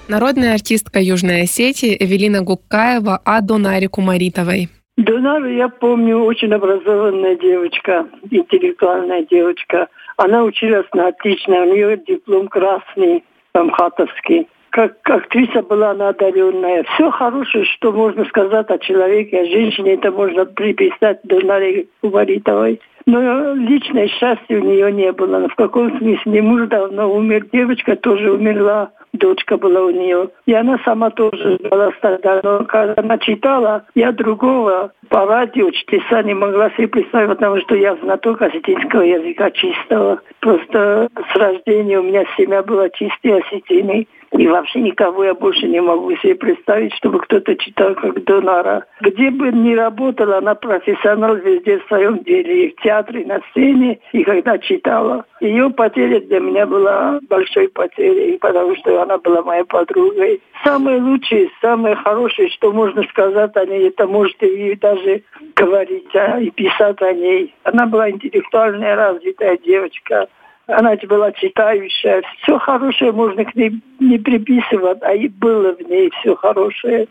Народная артистка Южной Осетии Эвелина Гуккаева о Донаре Кумаритовой. Донару я помню, очень образованная девочка, интеллектуальная девочка. Она училась на отлично, у нее диплом красный, амхатовский. Как актриса была она одаренная. Все хорошее, что можно сказать о человеке, о женщине, это можно приписать Донаре Кумаритовой. Но личное счастье у нее не было. Но в каком смысле? Муж давно умер, девочка тоже умерла, дочка была у нее. И она сама тоже была тогда. Но когда она читала, я другого по радио чтеца не могла себе представить, потому что я знаток осетинского языка чистого. Просто с рождения у меня семья была чистой осетиной. И вообще никого я больше не могу себе представить, чтобы кто-то читал как Донара. Где бы ни работала, она профессионал везде в своем деле. И в театре, и на сцене, и когда читала. Ее потеря для меня была большой потерей, потому что она была моей подругой. Самое лучшее, самое хорошее, что можно сказать о ней, это можете и даже говорить и писать о ней. Она была интеллектуальная, развитая девочка. Она была читающая. Все хорошее можно к ней не приписывать, а и было в ней все хорошее.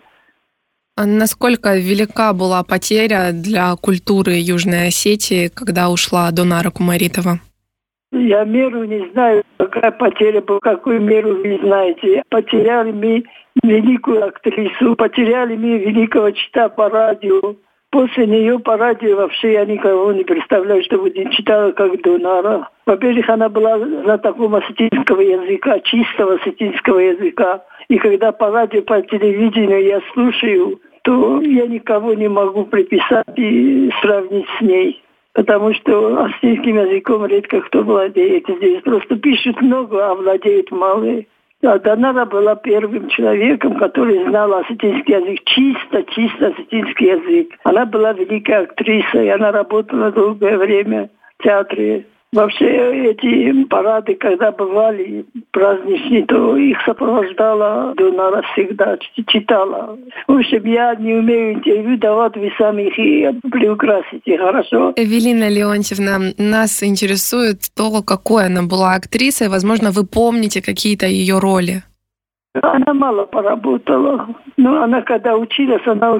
А насколько велика была потеря для культуры Южной Осетии, когда ушла Донара Кумаритова? Я меру не знаю, какая потеря была, какую меру вы знаете. Потеряли мы великую актрису, потеряли мы великого читателя по радио. После нее по радио вообще я никого не представляю, чтобы не читала как Донара. Во-первых, она была знатоком осетинского языка, чистого осетинского языка. И когда по радио, по телевидению я слушаю, то я никого не могу приписать и сравнить с ней. Потому что осетинским языком редко кто владеет здесь. Просто пишут много, а владеют мало. А Донара была первым человеком, который знал осетинский язык, чисто осетинский язык. Она была великая актриса, и она работала долгое время в театре. Вообще эти парады, когда бывали праздничные, то их сопровождала Донара всегда, читала. В общем, я не умею интервью давать, вы сами их и приукрасите, хорошо? Эвелина Леонтьевна, нас интересует то, какой она была актрисой. Возможно, вы помните какие-то ее роли? Она мало поработала. Но она когда училась, она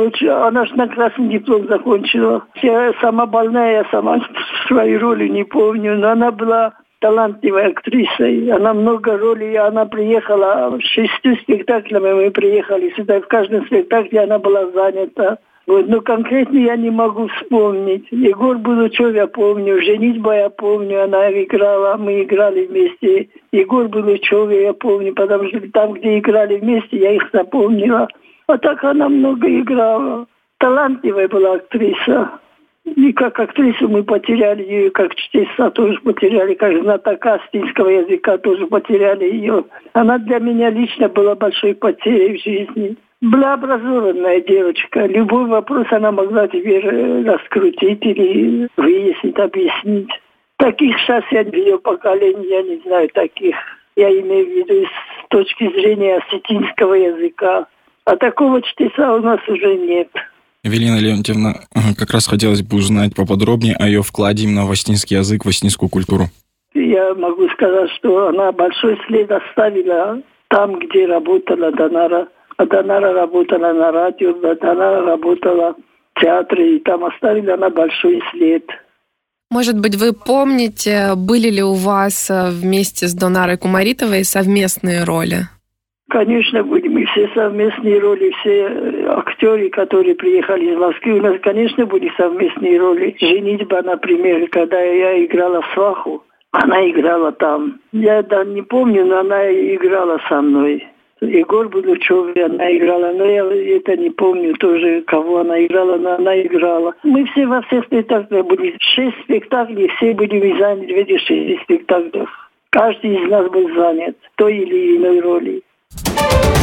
же на красный диплом закончила. Я сама больная, я сама свою роли не помню. Но она была талантливой актрисой. Она много ролей. Она приехала 6 спектаклями. Мы приехали сюда. В каждом спектакле она была занята. Вот, но конкретно я не могу вспомнить. Егор Булычев я помню, «Женитьба» я помню, она играла, мы играли вместе. Егор Булычев я помню, потому что там, где играли вместе, я их запомнила. А так она много играла. Талантливая была актриса. И как актрису мы потеряли ее, как чтеца тоже потеряли, как знатока осетинского языка тоже потеряли ее. Она для меня лично была большой потерей в жизни. Была образованная девочка. Любой вопрос она могла теперь раскрутить или выяснить, объяснить. Таких сейчас я в ее поколении, я не знаю таких. Я имею в виду с точки зрения осетинского языка. А такого чтеца у нас уже нет. Эвелина Леонтьевна, как раз хотелось бы узнать поподробнее о ее вкладе именно в осетинский язык, в осетинскую культуру. Я могу сказать, что она большой след оставила там, где работала Донара. А Донара работала на радио, Донара работала в театре, и там оставили она большой след. Может быть, вы помните, были ли у вас вместе с Донарой Кумаритовой совместные роли? Конечно, были мы все совместные роли, все актеры, которые приехали из Москвы, у нас, конечно, были совместные роли. «Женитьба», например, когда я играла сваху, она играла там. Я не помню, но она играла со мной. Егор Булычев, она играла, но я это не помню тоже, кого она играла, но она играла. Мы все во всех спектаклях были. 6 спектаклей, все были заняты в этих 6 спектаклях. Каждый из нас был занят той или иной роли.